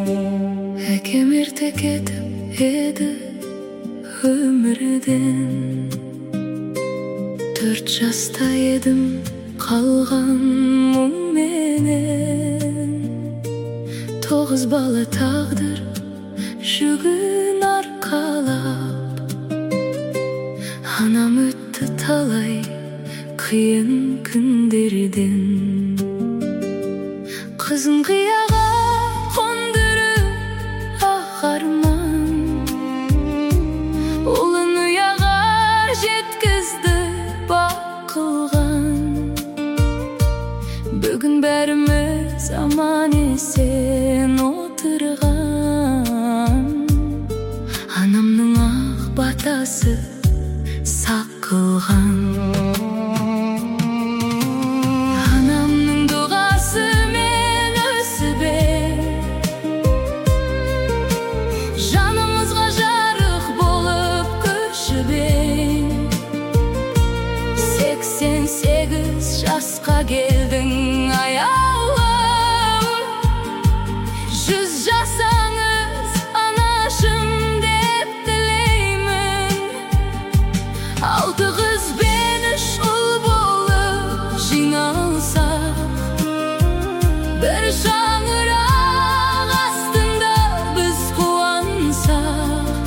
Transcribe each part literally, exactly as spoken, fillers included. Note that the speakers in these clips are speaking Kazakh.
Әкем ерте кетіп еді өмірден. Төрт жаста едім қалған мұңменен. Тоғыз бала тағдыр жүгін арқалап. Анам өтті талай қиын күндерден. Қызын қияға қондырып ақ арман, ұлын ұяға жеткізді бақ қылған. Бүгін бәріміз аман есен отырған. Анамның ақ батасы сақ қылған. Сексен сегіз жасқа келдің аяулым. Жүз жасаңыз анашым деп тілеймін. Алты қыз бен үш ұл болып жиналсақ, бір шаңырақ астында біз қуансақ,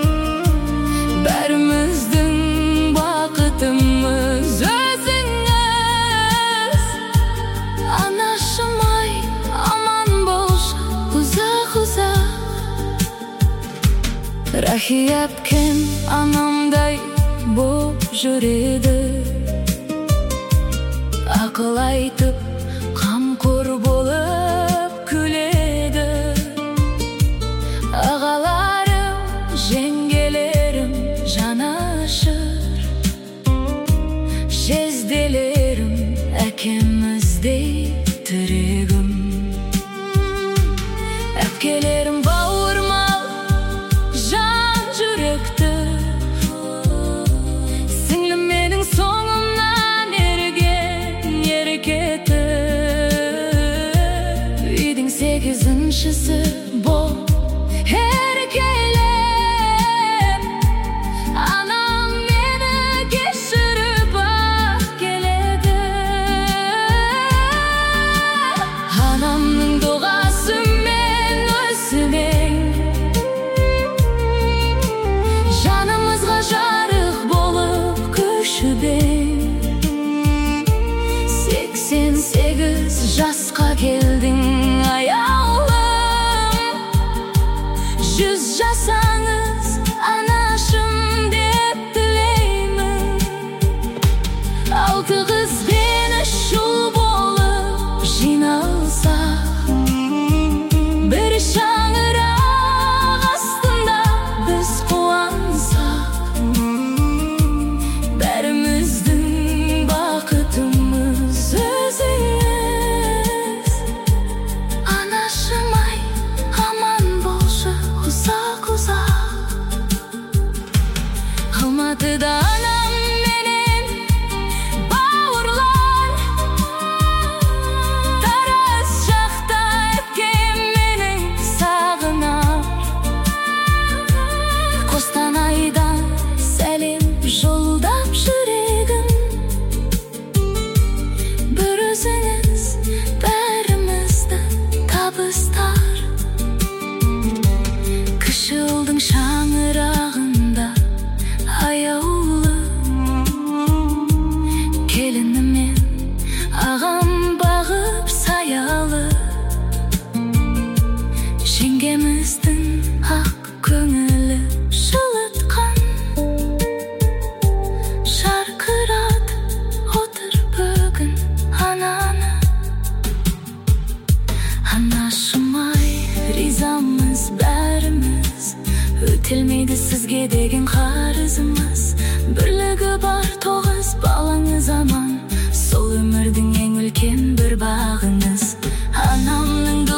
бәріміздің бақытымыз өзіңіз. Анашым ай, аман болшы ұзақ-ұзақ. Рахия әпкем анамдай боп жүреді. Ақыл айтып қамқор болып күледі. Ағаларым, жеңгелерім жанашыр, жезделерім әкеміздей тірегім. Әпкелерім бауырмал жан жүректі, сіңлім менің соңымнан ерген еркеті. Үйдің сегізіншісі бол еркелеп, анам мені кешіріп ақ келеді. Анамның дұғасы мен өсімең, жанымызға жарық болып көшіп ең. Сексен сегіз жасқа келдің аяулым. Жүз жасаңыз анашым деп тілеймін. Алты қыз бен үш ұл болып жиналсақ, бір шаңырақ астында біз қуансақ, бәріміздің бақытымыз өзіңіз. Анашым ай, аман болшы ұзақ-ұзақ. Алматыда анам менен бауырлар, Тараз жақта әпкем менің сағынар. Қостанайдан сәлем жолдап жүрегім. Бір өзіңіз бәрімізді табыстар. Кіші ұлдың шаңырағында аяулым, келінімен ағам бағып саялы. Жеңгеміздің ақ көңілі жылытқан, жарқырады отыр бүгін ананы. Анашым ай, ризамыз бәріміз, өтелмейді сізге деген қарызымыз. Бірлігі бар тоғыз балаңыз аман, сол өмірдің ең үлкен бір бағыңыз. Анамның